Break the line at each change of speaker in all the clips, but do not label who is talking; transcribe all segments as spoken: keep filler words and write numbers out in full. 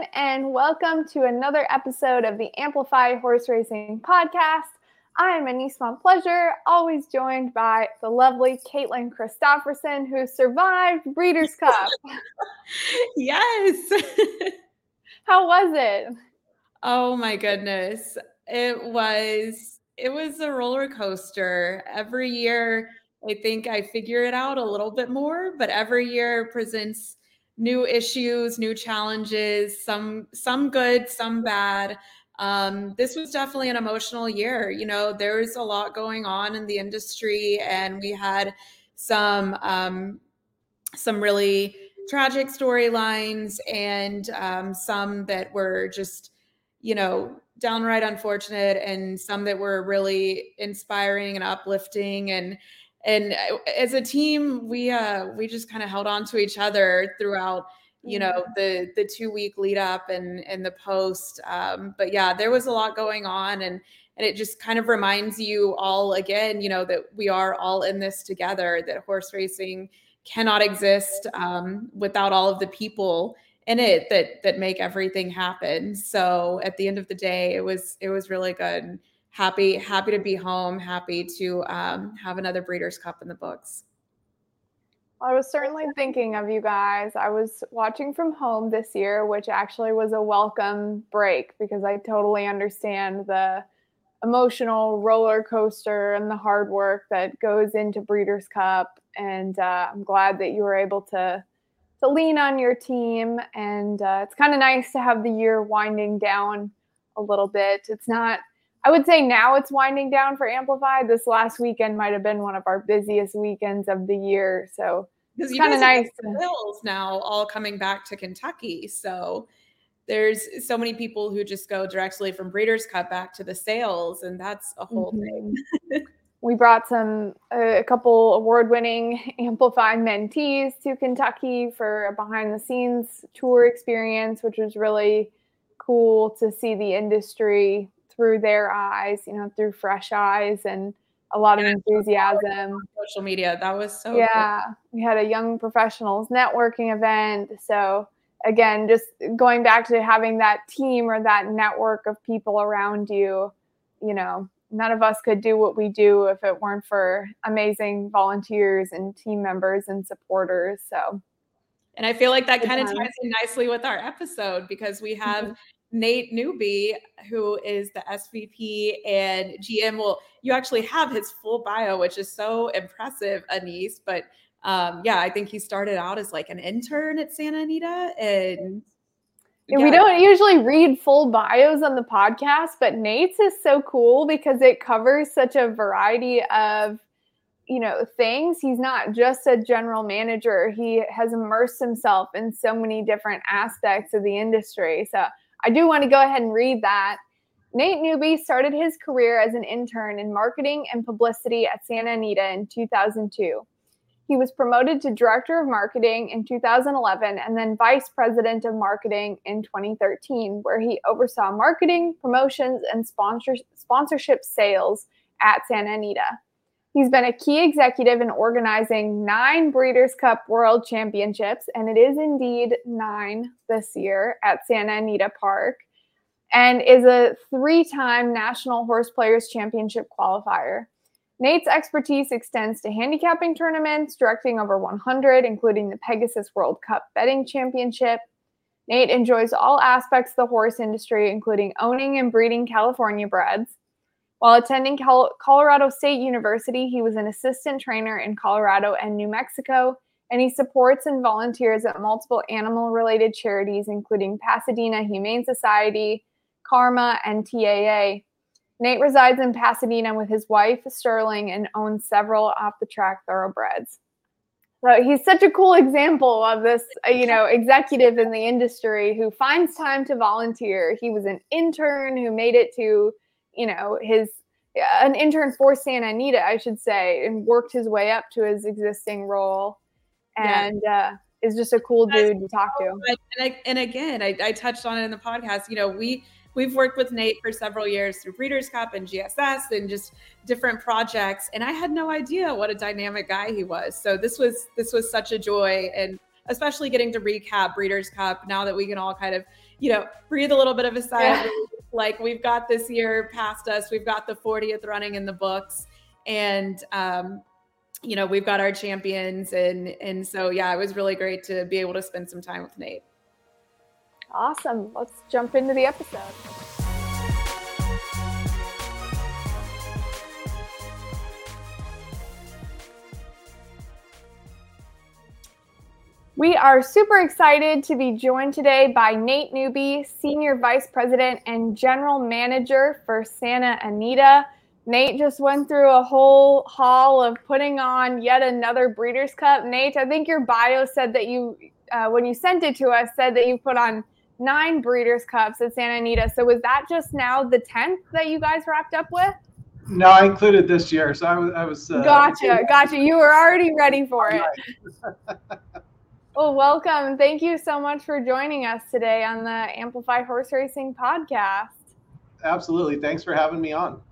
everyone, and welcome to another episode of the Amplify Horse Racing Podcast. I am Anise Montpleasure, always joined by the lovely Caitlin Christopherson, who survived Breeders' Cup.
Yes.
How was it?
Oh my goodness. It was, it was a roller coaster. Every year, I think I figure it out a little bit more, but every year presents new issues, new challenges, some, some good, some bad. Um, this was definitely an emotional year. You know, there's a lot going on in the industry, and we had some, um, some really tragic storylines, and um, some that were just, you know, downright unfortunate, and some that were really inspiring and uplifting. And and as a team, we uh, we just kind of held on to each other throughout, you know, the the two week lead up and and the post. Um, but yeah, there was a lot going on, and and it just kind of reminds you all again, you know, that we are all in this together. That horse racing cannot exist um, without all of the people in it that that make everything happen. So at the end of the day, it was it was really good. Happy happy to be home. Happy to um, have another Breeders' Cup in the books.
I was certainly thinking of you guys. I was watching from home this year, which actually was a welcome break because I totally understand the emotional roller coaster and the hard work that goes into Breeders' Cup. And uh, I'm glad that you were able to to lean on your team. And uh, it's kind of nice to have the year winding down a little bit. It's not, I would say now it's winding down for Amplify. This last weekend might have been one of our busiest weekends of the year. So it's kind of nice.
The Bills now all coming back to Kentucky. So there's so many people who just go directly from Breeders' Cup back to the sales, and that's a whole
mm-hmm.
thing.
We brought some uh, a couple award-winning Amplify mentees to Kentucky for a behind-the-scenes tour experience, which was really cool to see the industry through their eyes, you know, through fresh eyes and a lot of enthusiasm.
Social media, that was so
yeah.
cool.
We had a young professionals networking event. So again, just going back to having that team or that network of people around you, you know, none of us could do what we do if it weren't for amazing volunteers and team members and supporters. So,
and I feel like that kind of ties in nicely with our episode because we have mm-hmm. Nate Newby, who is the S V P and G M. Well, you actually have his full bio, which is so impressive, Anise. But um, yeah, I think he started out as like an intern at Santa Anita, and
yeah. We don't usually read full bios on the podcast, but Nate's is so cool because it covers such a variety of, you know, things. He's not just a general manager. He has immersed himself in so many different aspects of the industry. So I do want to go ahead and read that. Nate Newby started his career as an intern in marketing and publicity at Santa Anita in two thousand two. He was promoted to director of marketing in two thousand eleven and then vice president of marketing in twenty thirteen, where he oversaw marketing, promotions, and sponsor- sponsorship sales at Santa Anita. He's been a key executive in organizing nine Breeders' Cup World Championships, and it is indeed nine this year at Santa Anita Park, and is a three-time National Horse Players Championship qualifier. Nate's expertise extends to handicapping tournaments, directing over one hundred, including the Pegasus World Cup Betting Championship. Nate enjoys all aspects of the horse industry, including owning and breeding California breds. While attending Col- Colorado State University, he was an assistant trainer in Colorado and New Mexico, and he supports and volunteers at multiple animal-related charities, including Pasadena Humane Society, Karma, and T A A. Nate resides in Pasadena with his wife, Sterling, and owns several off-the-track thoroughbreds. So he's such a cool example of this, you know, executive in the industry who finds time to volunteer. He was an intern who made it to, you know, his an intern for Santa Anita, I should say, and worked his way up to his existing role, and yeah. uh, is just a cool dude to talk to.
And, I, and again, I, I touched on it in the podcast. You know, we we've worked with Nate for several years through Breeders' Cup and G S S and just different projects, and I had no idea what a dynamic guy he was. So this was this was such a joy, and especially getting to recap Breeders' Cup now that we can all kind of, you know, breathe a little bit of a sigh
Yeah.
of relief. Like, we've got this year past us, we've got the fortieth running in the books, and um, you know, we've got our champions, and and so yeah, it was really great to be able to spend some time with Nate.
Awesome. Let's jump into the episode. We are super excited to be joined today by Nate Newby, Senior Vice President and General Manager for Santa Anita. Nate just went through a whole haul of putting on yet another Breeders' Cup. Nate, I think your bio said that you, uh, when you sent it to us, said that you put on nine Breeders' Cups at Santa Anita. So was that just now the tenth that you guys wrapped up with?
No, I included this year. So I was, I was. Uh,
gotcha, gotcha. You were already ready for it. Well, welcome. Thank you so much for joining us today on the Amplify Horse Racing podcast.
Absolutely. Thanks for having me on.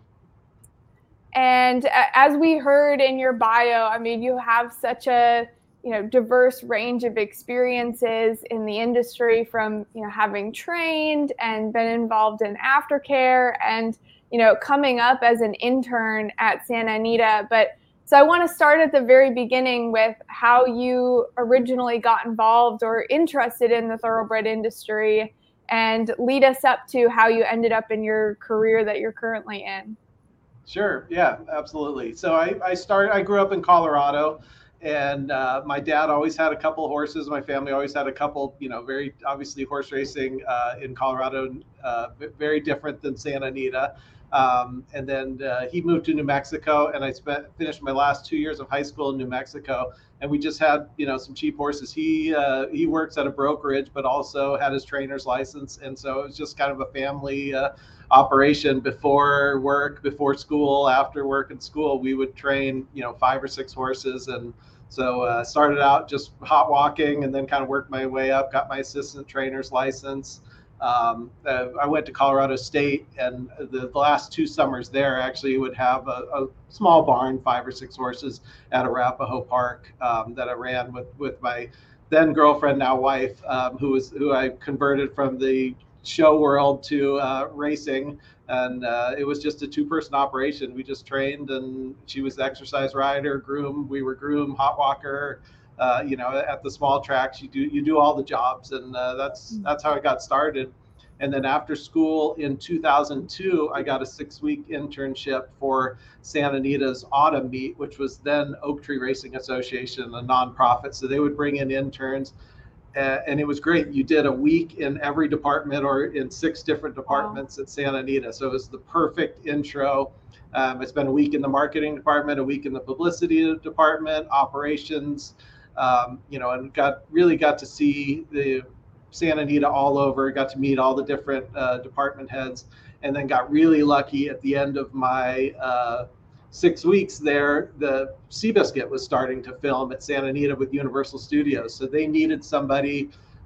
And as we heard in your bio, I mean, you have such a, you know, diverse range of experiences in the industry, from, you know, having trained and been involved in aftercare and, you know, coming up as an intern at Santa Anita. But so I want to start at the very beginning with how you originally got involved or interested in the thoroughbred industry, and lead us up to how you ended up in your career that you're currently in.
Sure. Yeah, absolutely. So I, I started, I grew up in Colorado, and uh, my dad always had a couple of horses. My family always had a couple, you know, very obviously horse racing uh, in Colorado, uh, very different than Santa Anita. Um, and then uh, he moved to New Mexico, and I spent finished my last two years of high school in New Mexico. And we just had, you know, some cheap horses. He uh, he works at a brokerage, but also had his trainer's license, and so it was just kind of a family uh, operation. Before work, before school, after work and school, we would train, you know, five or six horses. And so uh, started out just hot walking, and then kind of worked my way up. Got my assistant trainer's license. Um, uh, I went to Colorado State, and the, the last two summers there, actually would have a, a small barn, five or six horses at Arapahoe Park um, that I ran with, with my then girlfriend, now wife, um, who was who I converted from the show world to uh, racing. And uh, it was just a two-person operation. We just trained, and she was the exercise rider, groom. We were groom, hot walker. Uh, you know, at the small tracks, you do you do all the jobs, and uh, that's that's how I got started. And then after school in two thousand two, I got a six-week internship for Santa Anita's autumn meet, which was then Oak Tree Racing Association, a nonprofit. So they would bring in interns, uh, and it was great. You did a week in every department, or in six different departments wow. at Santa Anita. So it was the perfect intro. Um, I spent a week in the marketing department, a week in the publicity department, operations. Um, you know, and got really got to see the Santa Anita all over, got to meet all the different uh, department heads, and then got really lucky at the end of my uh, six weeks there. The Seabiscuit was starting to film at Santa Anita with Universal Studios. So they needed somebody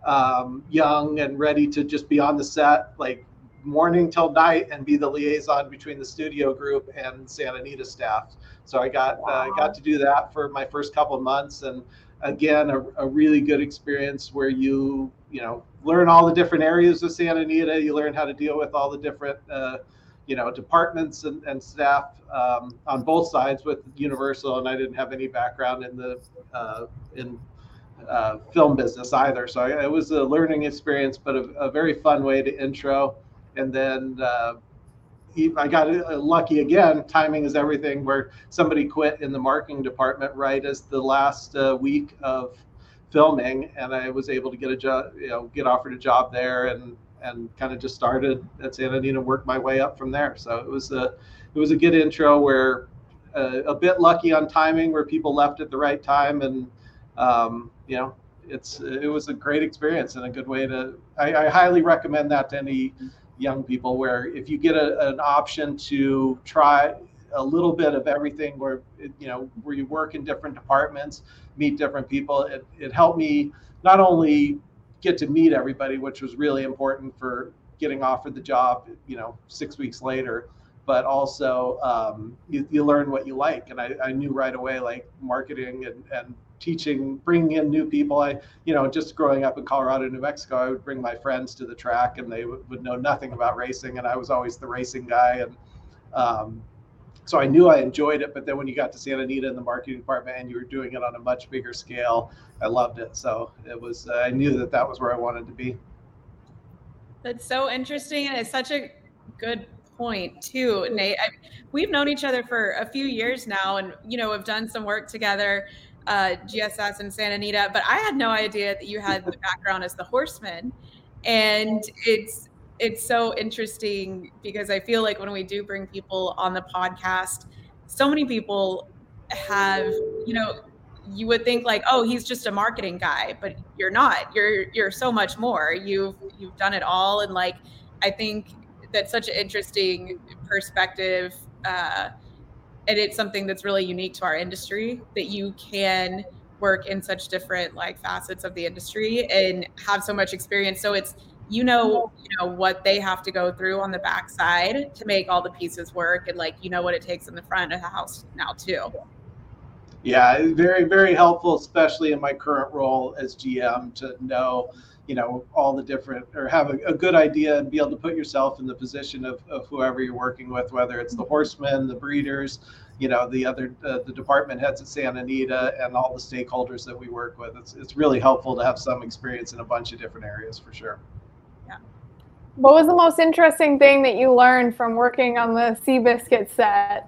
um, young and ready to just be on the set, like morning till night, and be the liaison between the studio group and Santa Anita staff. So I got wow. uh, got to do that for my first couple of months, and again, a, a really good experience where you, you know, learn all the different areas of Santa Anita. You learn how to deal with all the different, uh, you know, departments and, and staff um, on both sides with Universal. And I didn't have any background in the uh, in uh, film business either. So I, it was a learning experience, but a, a very fun way to intro. And then uh, I got lucky again. Timing is everything. Where somebody quit in the marketing department right as the last uh, week of filming, and I was able to get a job, you know, get offered a job there, and and kind of just started at Santa Anita and worked my way up from there. So it was a it was a good intro. Where uh, a bit lucky on timing, where people left at the right time, and um, you know, it's it was a great experience and a good way to. I, I highly recommend that to any young people, where if you get a, an option to try a little bit of everything, where you know where you work in different departments, meet different people, it, it helped me not only get to meet everybody, which was really important for getting offered the job, you know, six weeks later, but also um, you, you learn what you like. And I, I knew right away, like marketing and, and teaching, bringing in new people. I, you know, just growing up in Colorado, New Mexico, I would bring my friends to the track, and they w- would know nothing about racing, and I was always the racing guy. And um, so I knew I enjoyed it, but then when you got to Santa Anita in the marketing department and you were doing it on a much bigger scale, I loved it. So it was, uh, I knew that that was where I wanted to be.
That's so interesting. And it's such a good point too, Nate. I, we've known each other for a few years now, and, you know, have done some work together, uh, G S S and Santa Anita, but I had no idea that you had the background as the horseman. And it's, it's so interesting because I feel like when we do bring people on the podcast, so many people have, you know, you would think like, oh, he's just a marketing guy, but you're not. You're you're so much more. You've you've done it all, and like I think that's such an interesting perspective, uh, and it's something that's really unique to our industry, that you can work in such different like facets of the industry and have so much experience. So it's, you know, you know what they have to go through on the backside to make all the pieces work, and like you know what it takes in the front of the house now too.
Yeah, very, very helpful, especially in my current role as G M, to know, you know, all the different, or have a, a good idea and be able to put yourself in the position of, of whoever you're working with, whether it's the horsemen, the breeders, you know, the other, uh, the department heads at Santa Anita, and all the stakeholders that we work with. It's, it's really helpful to have some experience in a bunch of different areas for sure.
Yeah.
What was the most interesting thing that you learned from working on the Seabiscuit set?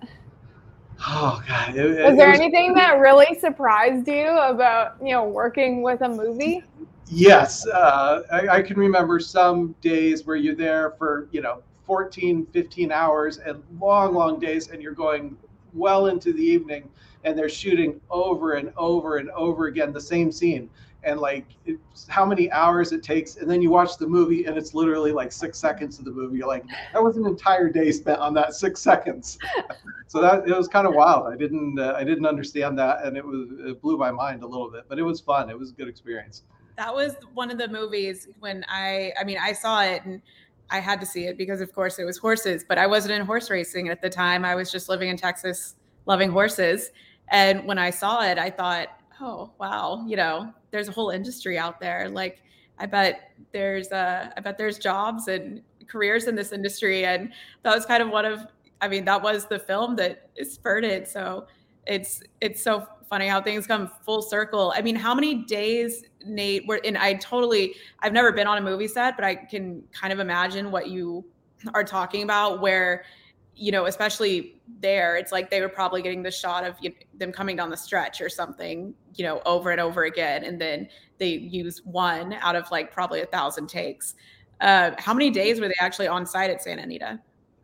Oh God! It,
was
it
there
was,
anything that really surprised you about, you know, working with a movie?
Yes, uh, I, I can remember some days where you're there for, you know, fourteen, fifteen hours and long, long days, and you're going well into the evening, and they're shooting over and over and over again the same scene, and like it's how many hours it takes, and then you watch the movie and it's literally like six seconds of the movie. You're like, that was an entire day spent on that six seconds. So that, it was kind of wild. I didn't uh, I didn't understand that, and it was it blew my mind a little bit, but it was fun. It was a good experience.
That was one of the movies when I, I mean, I saw it and I had to see it because of course it was horses, but I wasn't in horse racing at the time. I was just living in Texas, loving horses. And when I saw it, I thought, oh, wow, you know, there's a whole industry out there. Like, I bet there's, uh, I bet there's jobs and careers in this industry. And that was kind of one of, I mean, that was the film that spurred it. So it's, it's so funny how things come full circle. I mean, how many days, Nate, were, and I totally, I've never been on a movie set, but I can kind of imagine what you are talking about, where, you know, especially there, it's like they were probably getting the shot of you know, them coming down the stretch or something, you know, over and over again. And then they use one out of like probably a thousand takes. Uh, how many days were they actually on site at Santa Anita?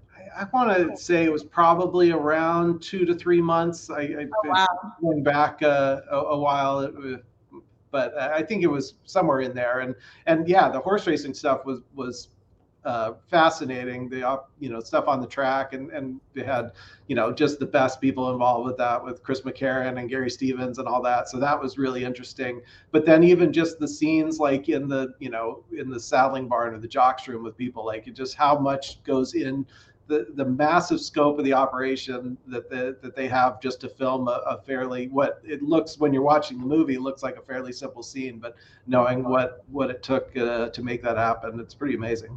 I want to say it was probably around two to three months. I, I
oh, wow.
went back uh, a, a while, it was, but I think it was somewhere in there. And and yeah, the horse racing stuff was was uh, fascinating. The you know stuff on the track, and and they had you know just the best people involved with that, with Chris McCarron and Gary Stevens and all that. So that was really interesting. But then even just the scenes like in the you know in the saddling barn or the jocks room with people, like it just how much goes in. The, the massive scope of the operation that the, that they have just to film a, a fairly what it looks when you're watching the movie, it looks like a fairly simple scene, but knowing what what it took uh, to make that happen, it's pretty amazing.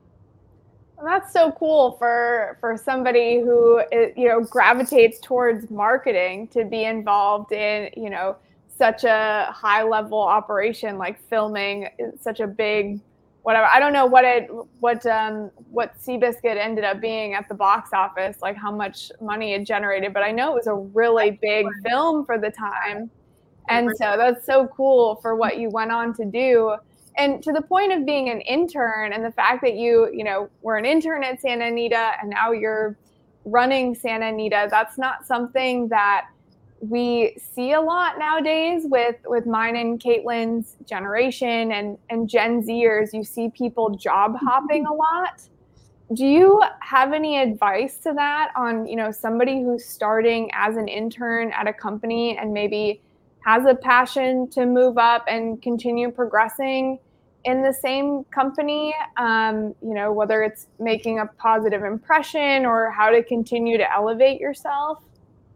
And that's so cool for for somebody who you know gravitates towards marketing to be involved in you know such a high level operation like filming such a big. Whatever. I don't know what it, what, um, what Seabiscuit ended up being at the box office, like how much money it generated, but I know it was a really big film for the time. And so that's so cool for what you went on to do. And to the point of being an intern and the fact that you, you know, were an intern at Santa Anita and now you're running Santa Anita, that's not something that we see a lot nowadays with, with mine and Caitlin's generation and, and Gen Zers. You see people job hopping a lot. Do you have any advice to that on, you know, somebody who's starting as an intern at a company and maybe has a passion to move up and continue progressing in the same company, um, you know, whether it's making a positive impression or how to continue to elevate yourself?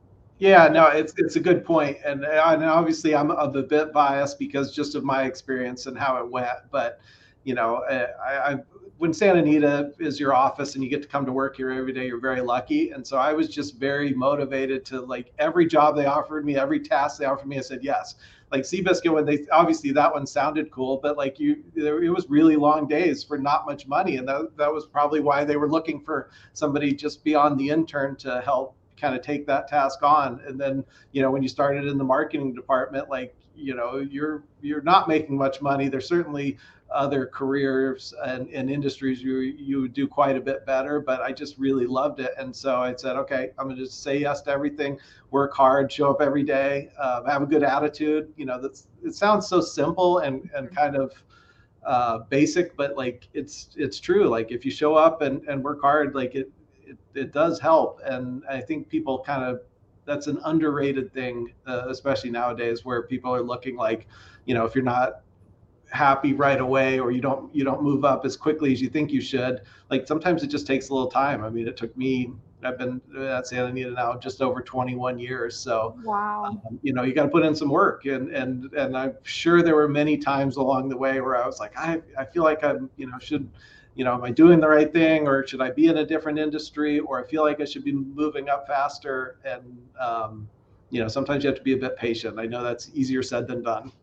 Yeah, no, it's it's a good point, and and obviously I'm of a bit biased because just of my experience and how it went. But you know, I, I when Santa Anita is your office and you get to come to work here every day, you're very lucky. And so I was just very motivated to, like, every job they offered me, every task they offered me, I said yes. Like Seabiscuit, when they obviously that one sounded cool, but like you, there, it was really long days for not much money, and that that was probably why they were looking for somebody just beyond the intern to help kind of take that task on. And then, you know, when you started in the marketing department, like, you know, you're you're not making much money. There's certainly other careers and, and industries you you would do quite a bit better, but I just really loved it. And so I said, okay, I'm gonna just say yes to everything, work hard, show up every day, uh, have a good attitude. You know, that's, it sounds so simple and and kind of uh, basic, but like it's it's true. Like if you show up and, and work hard, like it, it it does help. And I think people kind of, that's an underrated thing, uh, especially nowadays where people are looking like, you know, if you're not happy right away or you don't you don't move up as quickly as you think you should, like sometimes it just takes a little time. I mean, it took me, I've been at Santa Anita now just over twenty-one years, so
Wow.
um, you know, you got to put in some work. And and and I'm sure there were many times along the way where I was like, I I feel like I'm, you know, should, you know, am I doing the right thing, or should I be in a different industry, or I feel like I should be moving up faster. And um, you know, sometimes you have to be a bit patient. I know that's easier said than done.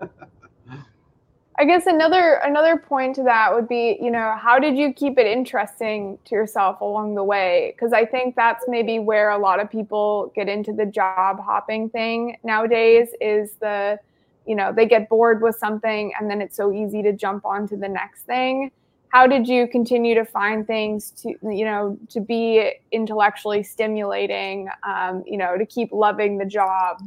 I guess another another point to that would be, you know, how did you keep it interesting to yourself along the way? Because I think that's maybe where a lot of people get into the job hopping thing nowadays, is the, you know, they get bored with something and then it's so easy to jump on to the next thing. How did you continue to find things to, you know, to be intellectually stimulating, um, you know, to keep loving the job?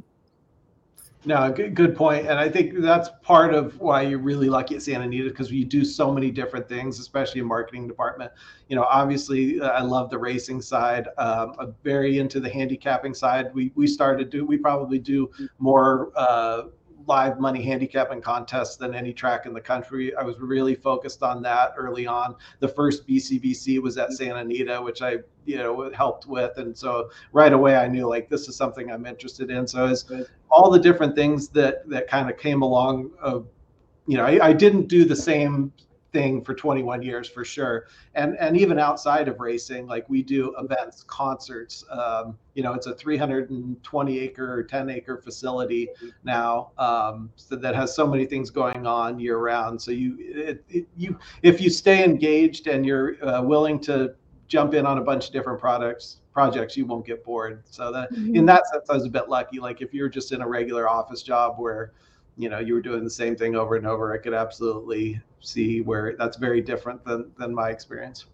No, good, good point. And I think that's part of why you're really lucky at Santa Anita, because we do so many different things, especially in marketing department. You know, obviously, uh, I love the racing side. Um, I'm very into the handicapping side. We we started do we probably do more uh, live money handicapping contests than any track in the country. I was really focused on that early on. The first B C B C was at Santa Anita, which I, you know, helped with. And so right away I knew, like, this is something I'm interested in. So as all the different things that, that kind of came along, of, you know, I, I didn't do the same thing for twenty-one years for sure. And and even outside of racing, like we do events, concerts, um, you know, it's a three hundred twenty acre or ten acre facility now, um, so that has so many things going on year round. So you, it, it, you, if you stay engaged and you're uh, willing to jump in on a bunch of different products, projects, you won't get bored. So that, mm-hmm. in that sense, I was a bit lucky. Like if you're just in a regular office job where, you know, you were doing the same thing over and over, I could absolutely see where that's very different than than my experience.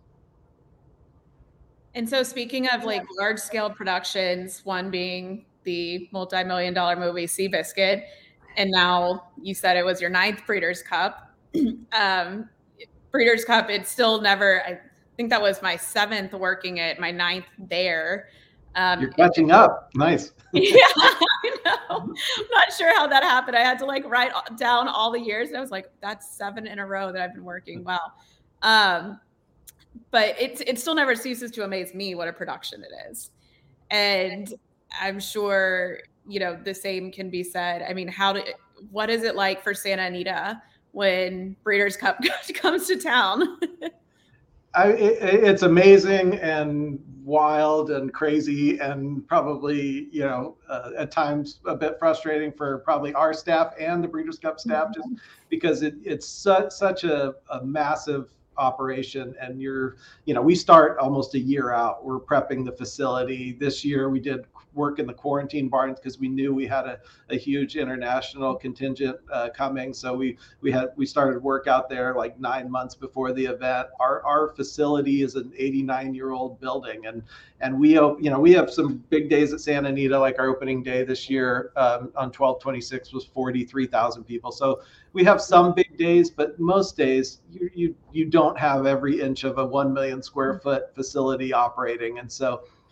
And so speaking of like large scale productions, one being the multi-million dollar movie Seabiscuit, and now you said it was your ninth Breeders' Cup. um, Breeders' Cup, it's still never, I think that was my seventh working it, my ninth there. Um,
You're catching up. Nice.
Yeah, I know. I'm not sure how that happened. I had to like write down all the years. And I was like, that's seven in a row that I've been working. Wow. Um, but it's, it still never ceases to amaze me what a production it is. And I'm sure, you know, the same can be said. I mean, how do, what is it like for Santa Anita when Breeders' Cup comes to town?
I, it, it's amazing and wild and crazy, and probably, you know, uh, at times a bit frustrating for probably our staff and the Breeders' Cup staff, just because it, it's such, such a, a massive operation. And you're, you know, we start almost a year out. We're prepping the facility. This year we did work in the quarantine barns because we knew we had a, a huge international contingent uh, coming. So we we had we started work out there like nine months before the event. Our our facility is an eighty-nine year old building, and and we you know we have some big days at Santa Anita. Like our opening day this year um, on twelve twenty-six was forty-three thousand people. So we have some big days, but most days you you you don't have every inch of a one million square foot facility operating. And so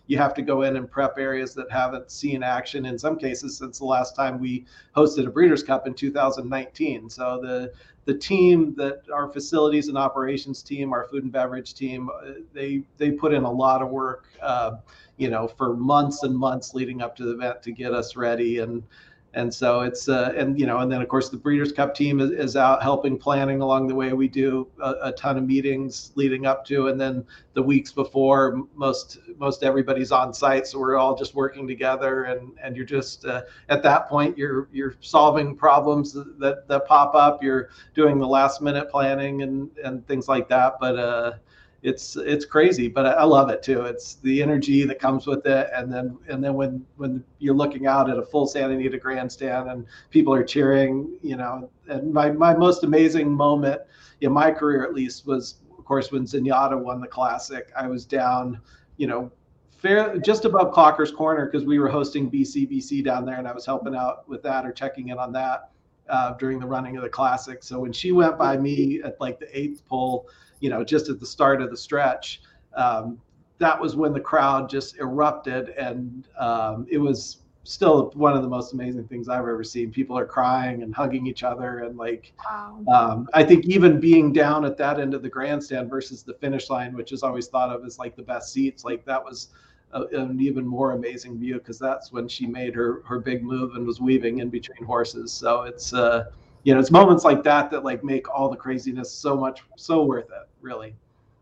you have to go in and prep areas that haven't seen action in some cases since the last time we hosted a Breeders' Cup in two thousand nineteen. So the the team that our facilities and operations team, our food and beverage team, they they put in a lot of work, uh, you know, for months and months leading up to the event to get us ready. And and so it's uh, and you know, and then of course the Breeders' Cup team is, is out helping planning along the way. We do a, a ton of meetings leading up to, and then the weeks before, most most everybody's on site, so we're all just working together. And and you're just uh, at that point you're you're solving problems that that pop up. You're doing the last minute planning and and things like that. But uh, it's it's crazy, but I, I love it too. It's the energy that comes with it, and then and then when when you're looking out at a full Santa Anita grandstand and people are cheering, you know. And my my most amazing moment in my career, at least, was of course when Zenyatta won the Classic. I was down, you know, fair just above Clocker's Corner because we were hosting B C B C down there, and I was helping out with that or checking in on that uh, during the running of the Classic. So when she went by me at like the eighth pole, you know, just at the start of the stretch, um, that was when the crowd just erupted. And um, it was still one of the most amazing things I've ever seen. People are crying and hugging each other. And like,
Wow.
um, I think even being down at that end of the grandstand versus the finish line, which is always thought of as like the best seats, like that was a, an even more amazing view because that's when she made her, her big move and was weaving in between horses. So it's, uh, you know, it's moments like that that like make all the craziness so much, so worth it, really.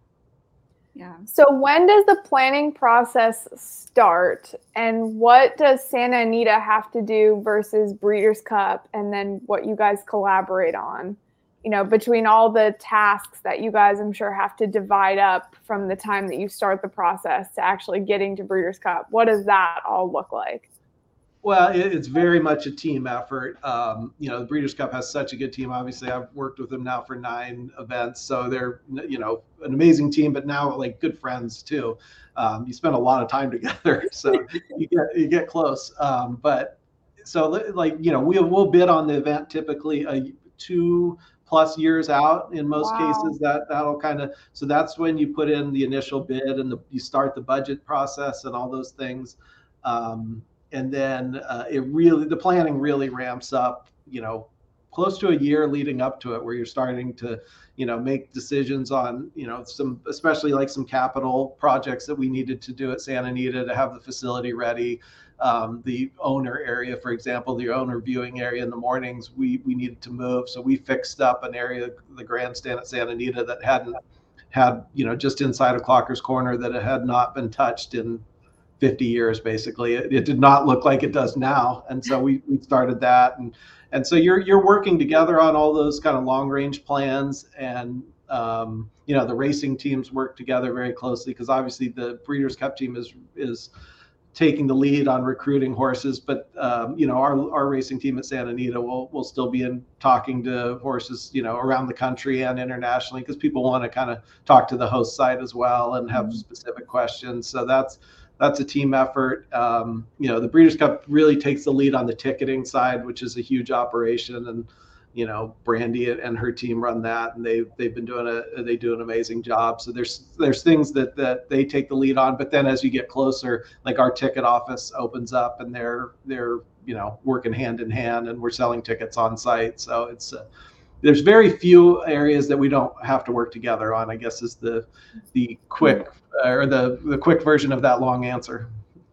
Yeah.
So when does the planning process start, and what does Santa Anita have to do versus Breeders' Cup, and then what you guys collaborate on, you know, between all the tasks that you guys, I'm sure, have to divide up from the time that you start the process to actually getting to Breeders' Cup? What does that all look like?
Well, it, it's very much a team effort. Um, you know, the Breeders' Cup has such a good team. Obviously, I've worked with them now for nine events, so they're, you know, an amazing team, but now like good friends too. Um, you spend a lot of time together, so you get you get close. Um, but so like, you know, we we'll bid on the event typically a two plus years out in most
Wow.
cases. That that'll kind of, so that's when you put in the initial bid and the, you start the budget process and all those things. Um, And then uh, it really, the planning really ramps up, you know, close to a year leading up to it, where you're starting to, you know, make decisions on, you know, some, especially like some capital projects that we needed to do at Santa Anita to have the facility ready. Um, the owner area, for example, the owner viewing area in the mornings, we we needed to move. So we fixed up an area, the grandstand at Santa Anita, that hadn't had, you know, just inside of Clocker's Corner, that it had not been touched in fifty years, basically. It, it did not look like it does now. And so we, we started that. And, and so you're, you're working together on all those kind of long range plans. And, um, you know, the racing teams work together very closely because obviously the Breeders' Cup team is, is taking the lead on recruiting horses. But, um, you know, our, our racing team at Santa Anita will, will still be in talking to horses, you know, around the country and internationally, because people want to kind of talk to the host side as well and have mm-hmm. specific questions. So that's, That's a team effort. Um, you know, the Breeders' Cup really takes the lead on the ticketing side, which is a huge operation, and you know, Brandy and her team run that, and they they've been doing a they do an amazing job. So there's there's things that that they take the lead on, but then as you get closer, like our ticket office opens up, and they're they're you know working hand in hand, and we're selling tickets on site. So it's uh, there's very few areas that we don't have to work together on, I guess, is the the quick or the the quick version of that long answer.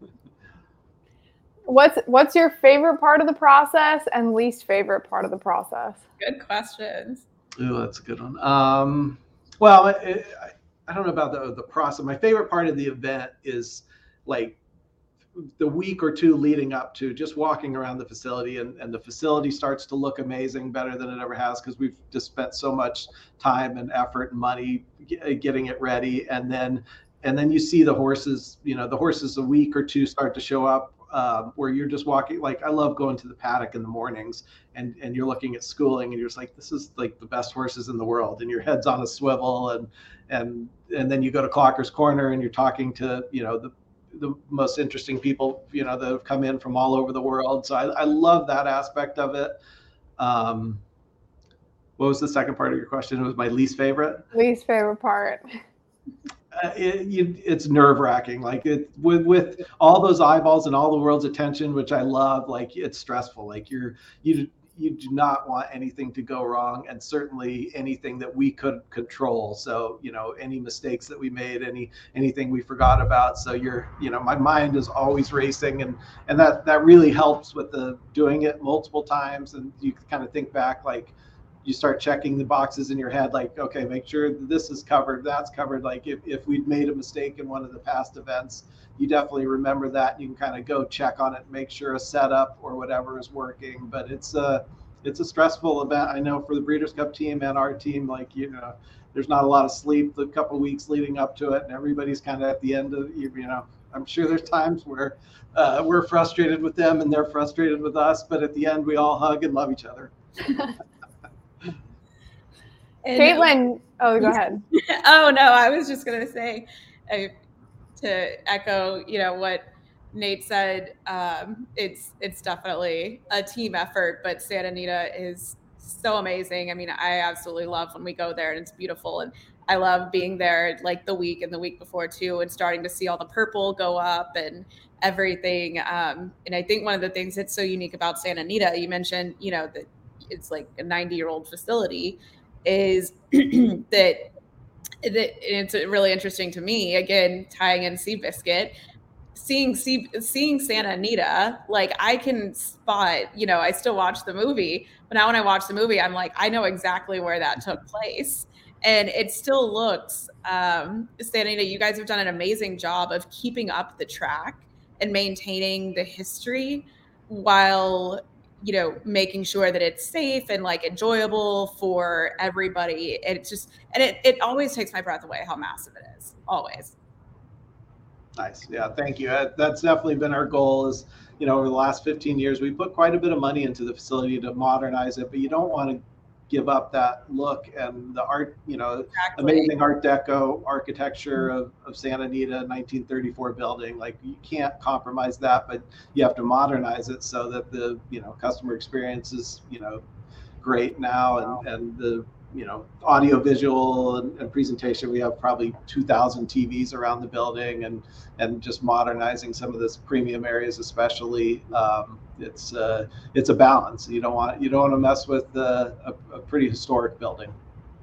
What's what's your favorite part of the process and least favorite part of the process?
Good questions.
Oh, that's a good one. Um, well, it, I, I don't know about the the process. My favorite part of the event is like the week or two leading up to just walking around the facility, and, and the facility starts to look amazing, better than it ever has, because we've just spent so much time and effort and money getting it ready. And then and then you see the horses, you know, the horses a week or two start to show up, um, where you're just walking. Like, I love going to the paddock in the mornings, and and you're looking at schooling, and you're just like, this is like the best horses in the world, and your head's on a swivel. And and and then you go to Clocker's Corner, and you're talking to, you know, the the most interesting people, you know, that have come in from all over the world. So I, I love that aspect of it. Um, what was the second part of your question? It was my least favorite.
Least favorite part.
it, you, it's nerve wracking. Like it with with all those eyeballs and all the world's attention, which I love. Like it's stressful. Like you're you you do not want anything to go wrong, and certainly anything that we could control. So you know, any mistakes that we made, any anything we forgot about. So you're you know, my mind is always racing, and and that that really helps with the doing it multiple times, and you kind of think back like. You start checking the boxes in your head, like, okay, make sure this is covered, that's covered. Like if, if we'd made a mistake in one of the past events, you definitely remember that. And you can kind of go check on it, make sure a setup or whatever is working. But it's a, it's a stressful event. I know for the Breeders' Cup team and our team, like, you know, there's not a lot of sleep the couple of weeks leading up to it. And everybody's kind of at the end of, you know, I'm sure there's times where uh, we're frustrated with them and they're frustrated with us. But at the end, we all hug and love each other.
And Caitlin, oh, go ahead.
Oh, no, I was just going to say, uh, to echo, you know, what Nate said, um, it's it's definitely a team effort, but Santa Anita is so amazing. I mean, I absolutely love when we go there and it's beautiful. And I love being there like the week and the week before too, and starting to see all the purple go up and everything. Um, and I think one of the things that's so unique about Santa Anita, you mentioned, you know, that it's like a ninety year old facility, is that that it's really interesting to me, again, tying in Seabiscuit, seeing sea, seeing Santa Anita, like I can spot, you know, I still watch the movie, but now when I watch the movie, I'm like, I know exactly where that took place. And it still looks, um, Santa Anita, you guys have done an amazing job of keeping up the track and maintaining the history while, you know, making sure that it's safe and like enjoyable for everybody. And it's just, and it, it always takes my breath away how massive it is, always.
Nice. Yeah. Thank you. That's definitely been our goal is, you know, over the last fifteen years, we put quite a bit of money into the facility to modernize it, but you don't want to give up that look and the art, you know, exactly. Amazing Art Deco architecture of, of Santa Anita nineteen thirty-four building. Like you can't compromise that, but you have to modernize it so that the, you know, customer experience is, you know, great now. And, and the, you know, audio visual and, and presentation, we have probably two thousand T Vs around the building, and, and just modernizing some of this premium areas, especially. Um, it's uh, it's a balance. You don't want you don't want to mess with uh, a, a pretty historic building.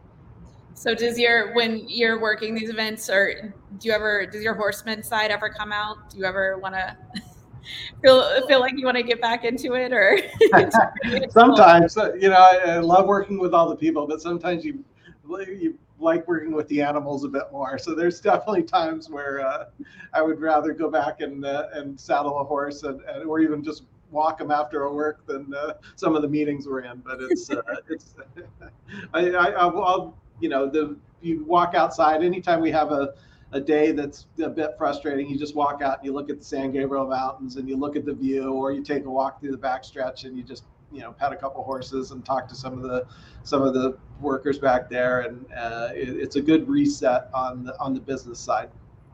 So does your, when you're working these events, or do you ever, does your horseman side ever come out? Do you ever want to feel feel like you want to get back into it, or?
Sometimes, you know, I, I love working with all the people, but sometimes you you like working with the animals a bit more. So there's definitely times where uh, I would rather go back and uh, and saddle a horse and, and or even just walk them after a work than uh, some of the meetings we're in. But it's uh, it's I, I I'll, you know, the you walk outside anytime we have a a day that's a bit frustrating, you just walk out and you look at the San Gabriel Mountains and you look at the view, or you take a walk through the backstretch and you just, you know, pet a couple horses and talk to some of the some of the workers back there, and uh, it, it's a good reset on the on the business side.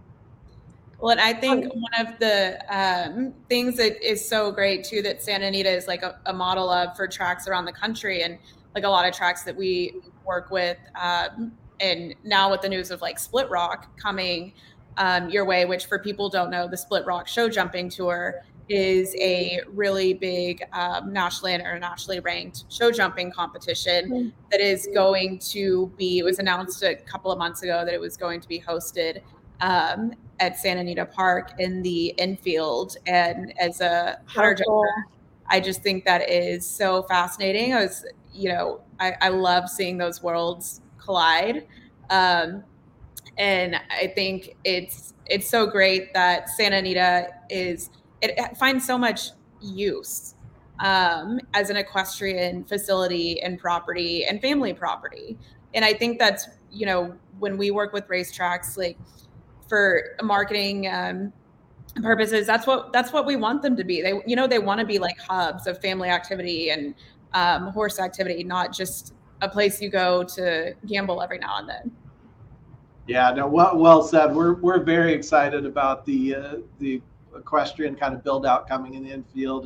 Well, and I think one of the um, things that is so great too that Santa Anita is like a, a model of for tracks around the country, and like a lot of tracks that we work with. Um, And now with the news of like Split Rock coming um, your way, which for people who don't know, the Split Rock Show Jumping Tour is a really big um, nationally and internationally ranked show jumping competition mm-hmm. that is going to be, it was announced a couple of months ago that it was going to be hosted um, at Santa Anita Park in the infield. And as a hunter jumper, I just think that is so fascinating. I was, you know, I, I love seeing those worlds collide. Um, and I think it's it's so great that Santa Anita is, it finds so much use um, as an equestrian facility and property and family property. And I think that's, you know, when we work with racetracks, like for marketing um, purposes, that's what that's what we want them to be. They, you know, they want to be like hubs of family activity and um, horse activity, not just a place you go to gamble every now and then.
Yeah, no, well, well said. We're we're very excited about the uh, the equestrian kind of build out coming in the infield, and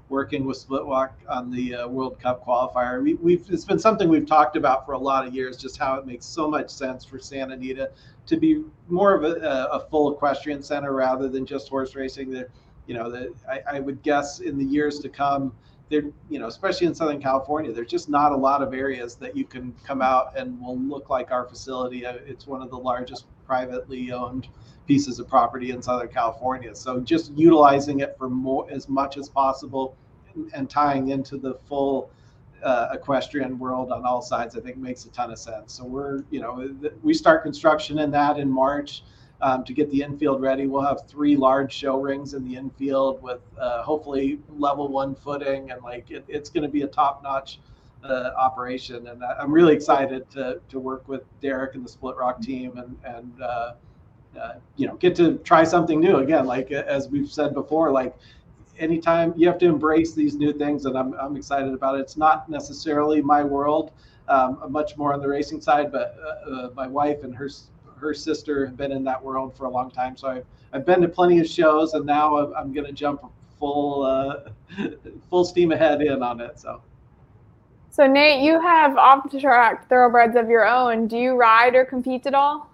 working with Split Walk on the uh, World Cup qualifier. We, we've it's been something we've talked about for a lot of years, just how it makes so much sense for Santa Anita to be more of a, a full equestrian center rather than just horse racing. That, you know, that I, I would guess in the years to come, there, you know, especially in Southern California, there's just not a lot of areas that you can come out and will look like our facility. It's one of the largest privately owned pieces of property in Southern California. So just utilizing it for more, as much as possible, and, and tying into the full uh, equestrian world on all sides, I think makes a ton of sense. So we're, you know, we start construction in that in March. Um, to get the infield ready. We'll have three large show rings in the infield with uh, hopefully level one footing, and like it, it's going to be a top-notch uh, operation. And I'm really excited to to work with Derek and the Split Rock team, and and uh, uh, you know, get to try something new again. Like as we've said before, like anytime you have to embrace these new things, and I'm I'm excited about it. It's not necessarily my world. Um, I'm much more on the racing side, but uh, uh, my wife and her. her sister have been in that world for a long time. So I've, I've been to plenty of shows, and now I'm, I'm going to jump full, uh, full steam ahead in on it. So.
So Nate, you have off the track thoroughbreds of your own. Do you ride or compete at all?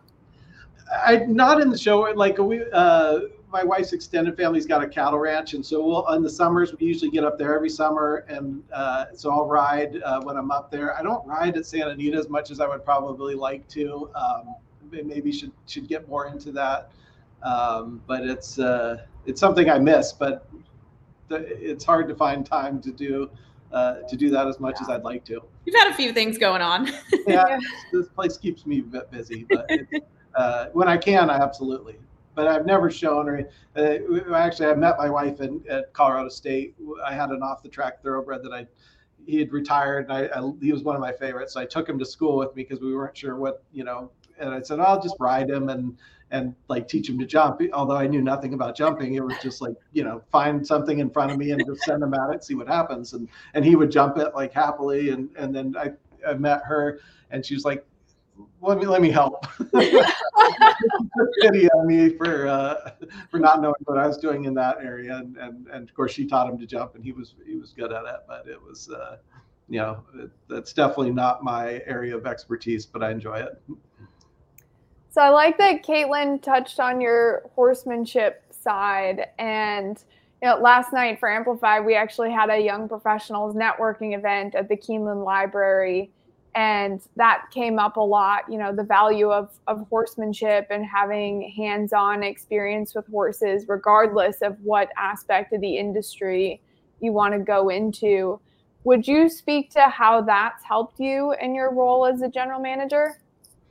I not in the show. Like we, uh, my wife's extended family's got a cattle ranch, and so we'll in the summers we usually get up there every summer, and uh, so I'll ride uh, when I'm up there. I don't ride at Santa Anita as much as I would probably like to. Um, maybe should should get more into that, um, but it's uh, it's something I miss. But the, it's hard to find time to do uh, to do that as much yeah. as I'd like to.
You've had a few things going on.
yeah, yeah, this place keeps me a bit busy, but it, uh, when I can, I absolutely. But I've never shown her. Uh, actually, I met my wife in at Colorado State. I had an off the track thoroughbred that I. He had retired, and I, I he was one of my favorites. So I took him to school with me because we weren't sure what you know. And I said, I'll just ride him and and like teach him to jump. Although I knew nothing about jumping, it was just like, you know, find something in front of me and just send him at it, see what happens. And and he would jump it like happily. And and then I, I met her, and she was like, let me let me help. Pity on me for uh, for not knowing what I was doing in that area. And and and of course she taught him to jump, and he was he was good at it. But it was uh, you know, it, that's definitely not my area of expertise, but I enjoy it.
So I like that Caitlin touched on your horsemanship side. And you know, last night for Amplify, we actually had a young professionals networking event at the Keeneland Library. And that came up a lot, you know, the value of, of horsemanship and having hands-on experience with horses, regardless of what aspect of the industry you want to go into. Would you speak to how that's helped you in your role as a general manager?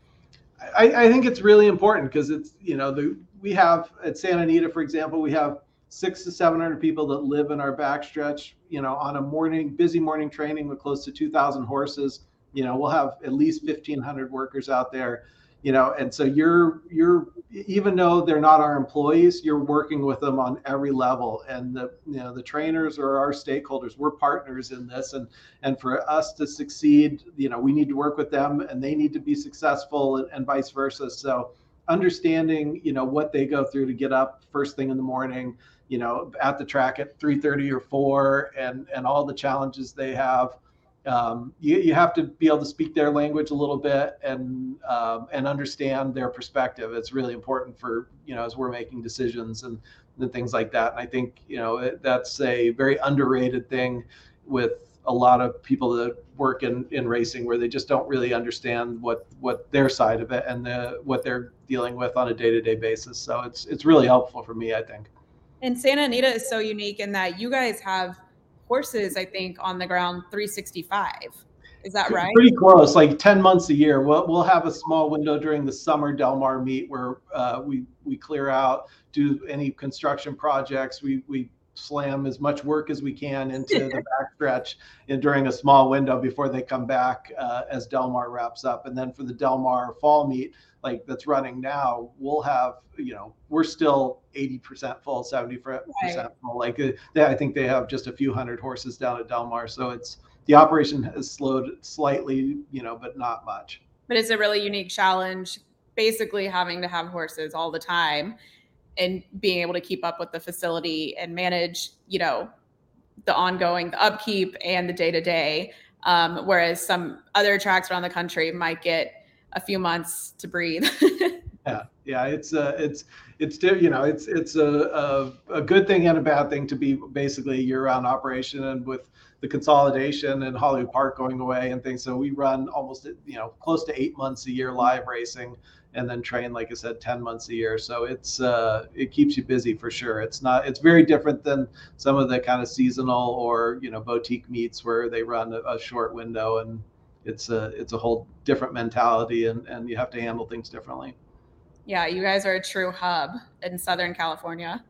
I, I think it's really important because it's, you know, the, we have at Santa Anita, for example, we have six to seven hundred people that live in our backstretch, you know, on a morning, busy morning training with close to two thousand horses. You know, we'll have at least fifteen hundred workers out there, you know, and so you're, you're, even though they're not our employees, you're working with them on every level. And the, you know, the trainers are our stakeholders. We're partners in this. And, and for us to succeed, you know, we need to work with them, and they need to be successful, and, and vice versa. So understanding, you know, what they go through to get up first thing in the morning, you know, at the track at three thirty or four, and, and all the challenges they have. Um, you, you have to be able to speak their language a little bit, and um, and understand their perspective. It's really important for, you know, as we're making decisions and, and things like that. And I think, you know, it, that's a very underrated thing with a lot of people that work in, in racing, where they just don't really understand what, what their side of it and the, what they're dealing with on a day-to-day basis. So it's it's really helpful for me, I think.
And Santa Anita is so unique in that you guys have horses, I think, on the ground three sixty-five. Is that right?
Pretty close, like ten months a year. We'll, we'll have a small window during the summer Del Mar meet where uh, we, we clear out, do any construction projects. We, we slam as much work as we can into the backstretch and during a small window before they come back uh, as Del Mar wraps up. And then for the Del Mar fall meet, like that's running now, we'll have, you know, we're still eighty percent full, seventy percent right. full. Like uh, they, I think they have just a few hundred horses down at Del Mar. So it's, the operation has slowed slightly, you know, but not much.
But it's a really unique challenge, basically having to have horses all the time and being able to keep up with the facility and manage, you know, the ongoing, the upkeep and the day to day. Whereas some other tracks around the country might get a few months to breathe.
Yeah, yeah, it's uh, it's it's you know it's it's a, a a good thing and a bad thing to be basically a year-round operation, and with the consolidation and Hollywood Park going away and things, so we run almost you know close to eight months a year live racing, and then train, like I said, ten months a year. So it's uh, it keeps you busy for sure. It's not it's very different than some of the kind of seasonal or you know boutique meets where they run a, a short window, and it's a it's a whole different mentality, and and you have to handle things differently.
Yeah, you guys are a true hub in Southern California.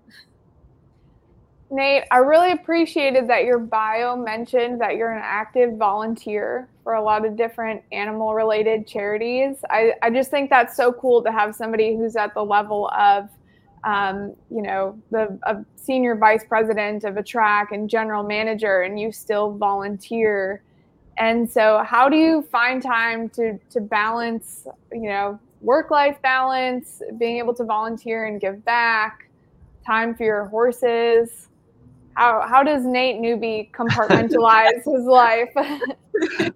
Nate, I really appreciated that your bio mentioned that you're an active volunteer for a lot of different animal-related charities. I, I just think that's so cool to have somebody who's at the level of, um, you know, the a senior vice president of a track and general manager, and you still volunteer. And so how do you find time to to balance, you know, work-life balance, being able to volunteer and give back, time for your horses? How how does Nate Newby compartmentalize his life?
it,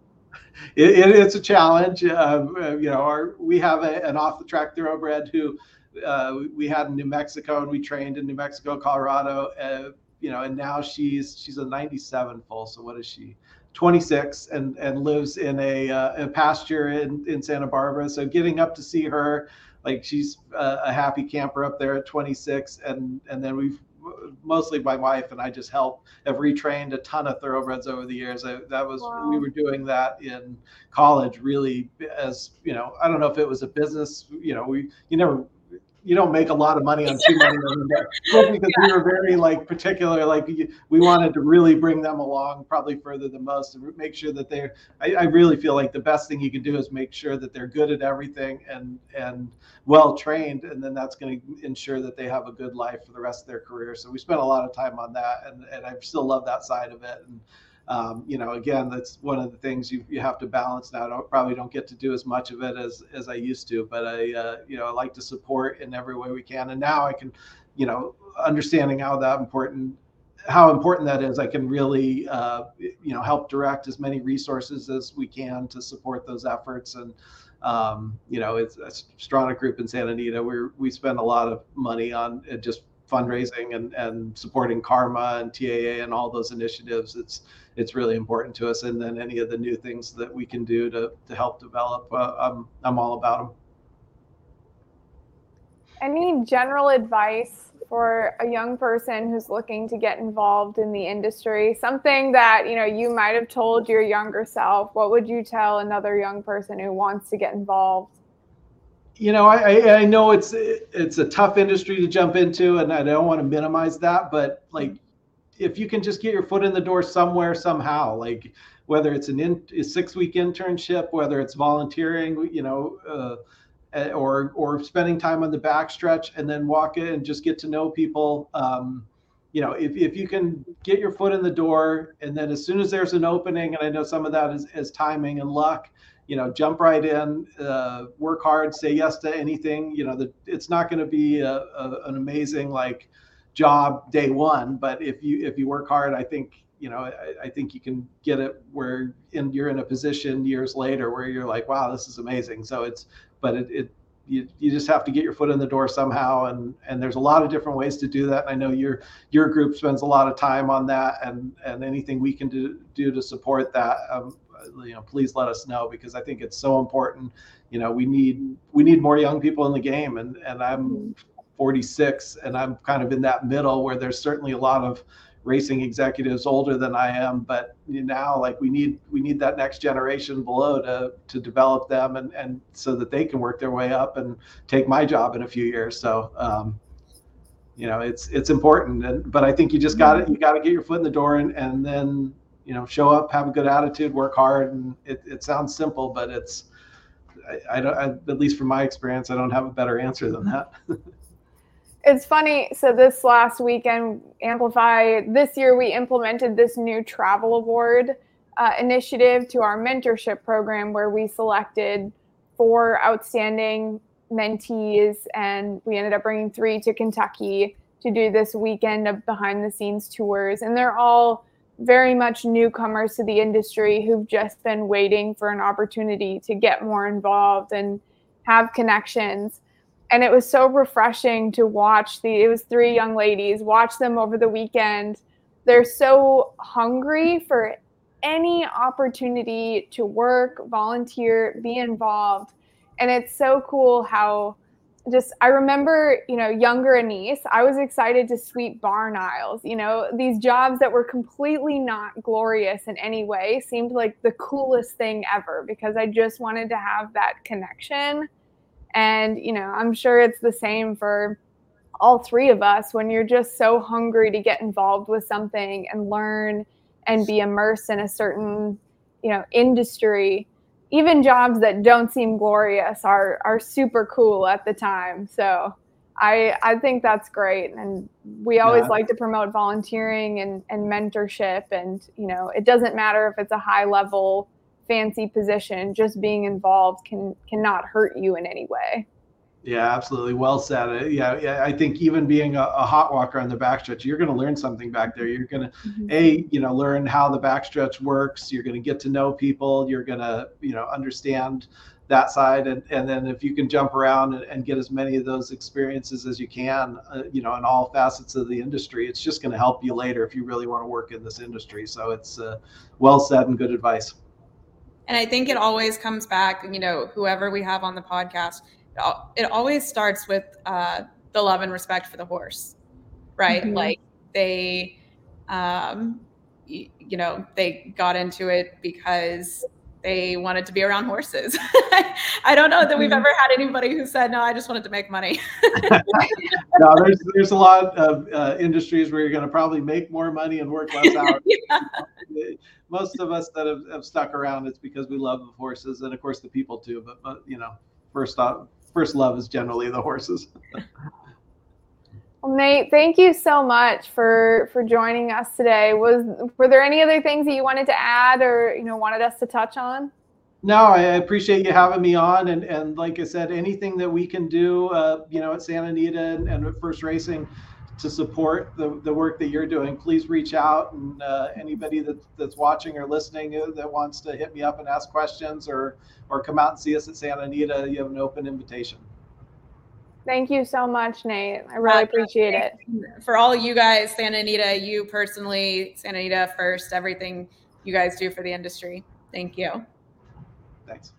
it, it's a challenge. Uh, you know, our, we have a, an off-the-track thoroughbred who uh, we had in New Mexico, and we trained in New Mexico, Colorado. Uh, you know, and now she's she's a ninety-seven full. So what is she? twenty-six, and and lives in a, uh, a pasture in, in Santa Barbara. So getting up to see her, like she's a, a happy camper up there at twenty-six, and and then we've mostly my wife and I just help have retrained a ton of thoroughbreds over the years. I, that was wow. We were doing that in college, really, as you know. I don't know if it was a business. You know, we you never. You don't make a lot of money on too many of them, but because yeah. we were very like particular, like we wanted to really bring them along, probably further than most, and make sure that they're. I, I really feel like the best thing you can do is make sure that they're good at everything and and well trained, and then that's going to ensure that they have a good life for the rest of their career. So we spent a lot of time on that, and and I still love that side of it. And Um, you know, again, that's one of the things you, you have to balance now. I don't, probably don't get to do as much of it as, as I used to, but I, uh, you know, I like to support in every way we can. And now I can, you know, understanding how that important, how important that is, I can really, uh, you know, help direct as many resources as we can to support those efforts. And, um, you know, it's a Stronach Group in Santa Anita. We're, we spend a lot of money on it, just fundraising and, and supporting Karma and T A A and all those initiatives. It's, it's really important to us. And then any of the new things that we can do to, to help develop, uh, I'm, I'm all about them.
Any general advice for a young person who's looking to get involved in the industry? Something that, you know, you might have told your younger self. What would you tell another young person who wants to get involved?
You know, I, I know it's it's a tough industry to jump into, and I don't want to minimize that, but like, if you can just get your foot in the door somewhere, somehow, like whether it's an in, a six week internship, whether it's volunteering, you know, uh, or or spending time on the backstretch and then walk in and just get to know people. Um, you know, if, if you can get your foot in the door, and then as soon as there's an opening, and I know some of that is, is timing and luck, you know, jump right in, uh, work hard, say yes to anything. You know, that it's not going to be a, a, an amazing like job day one, but if you if you work hard, I think you know I, I think you can get it where in, you're in a position years later where you're like, wow, this is amazing. So it's, but it, it you you just have to get your foot in the door somehow, and and there's a lot of different ways to do that. And I know your your group spends a lot of time on that, and and anything we can do do to support that. Um, you know, please let us know, because I think it's so important. You know, we need we need more young people in the game, and and I'm forty-six, and I'm kind of in that middle where there's certainly a lot of racing executives older than I am, but now like we need we need that next generation below to to develop them, and and so that they can work their way up and take my job in a few years. So um, you know, it's it's important, and but I think you just got it. You got to get your foot in the door, and and then you know, show up, have a good attitude, work hard. And it, it sounds simple, but it's, I, I don't, I, at least from my experience, I don't have a better answer than that.
It's funny. So this last weekend, Amplify, this year we implemented this new travel award uh, initiative to our mentorship program, where we selected four outstanding mentees, and we ended up bringing three to Kentucky to do this weekend of behind the scenes tours. And they're all very much newcomers to the industry who've just been waiting for an opportunity to get more involved and have connections. And it was so refreshing to watch the, it was three young ladies, watch them over the weekend. They're so hungry for any opportunity to work, volunteer, be involved. And it's so cool how just, I remember, you know, younger Anise, I was excited to sweep barn aisles. You know, these jobs that were completely not glorious in any way seemed like the coolest thing ever because I just wanted to have that connection. And, you know, I'm sure it's the same for all three of us when you're just so hungry to get involved with something and learn and be immersed in a certain, you know, industry. Even jobs that don't seem glorious are are super cool at the time. So I I think that's great. And we always yeah. like to promote volunteering and, and mentorship. And, you know, it doesn't matter if it's a high level, fancy position, just being involved can cannot hurt you in any way.
Yeah, absolutely. Well said. Yeah, yeah. I think even being a, a hot walker on the backstretch, you're going to learn something back there. You're going to, mm-hmm. a, you know, learn how the backstretch works. You're going to get to know people. You're going to, you know, understand that side. And, and then if you can jump around and, and get as many of those experiences as you can, uh, you know, in all facets of the industry, it's just going to help you later if you really want to work in this industry. So it's uh, well said and good advice.
And I think it always comes back, you know, whoever we have on the podcast, it always starts with uh, the love and respect for the horse, right? Mm-hmm. Like they, um, you, you know, they got into it because they wanted to be around horses. I don't know that we've ever had anybody who said, no, I just wanted to make money.
No, there's, there's a lot of uh, industries where you're going to probably make more money and work less hours. Yeah. Most of us that have, have stuck around, it's because we love the horses and of course the people too, but, but you know, first off, First love is generally the horses.
Well, Nate, thank you so much for for joining us today. Was were there any other things that you wanted to add or you know wanted us to touch on?
No, I appreciate you having me on, and and like I said, anything that we can do, uh, you know, at Santa Anita and, and at First Racing to support the, the work that you're doing, please reach out. And uh, anybody that, that's watching or listening that wants to hit me up and ask questions or or come out and see us at Santa Anita, you have an open invitation.
Thank you so much, Nate. I really appreciate it.
For all you guys, Santa Anita, you personally, Santa Anita First, everything you guys do for the industry. Thank you.
Thanks.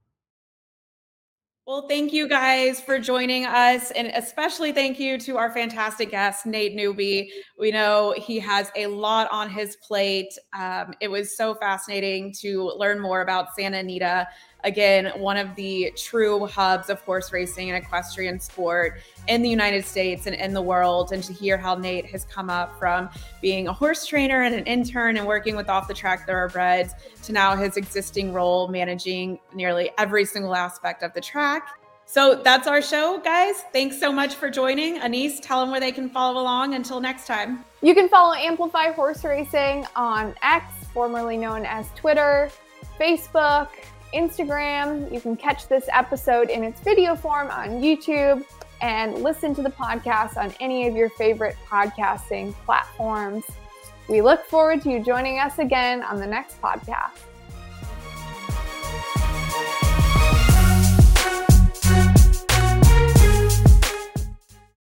Well, thank you guys for joining us, and especially thank you to our fantastic guest, Nate Newby. We know he has a lot on his plate. Um, it was so fascinating to learn more about Santa Anita. Again, one of the true hubs of horse racing and equestrian sport in the United States and in the world. And to hear how Nate has come up from being a horse trainer and an intern and working with off-the-track thoroughbreds to now his existing role managing nearly every single aspect of the track. So that's our show, guys. Thanks so much for joining. Anise, tell them where they can follow along. Until next time.
You can follow Amplify Horse Racing on X, formerly known as Twitter, Facebook, Instagram. You can catch this episode in its video form on YouTube and listen to the podcast on any of your favorite podcasting platforms. We look forward to you joining us again on the next podcast.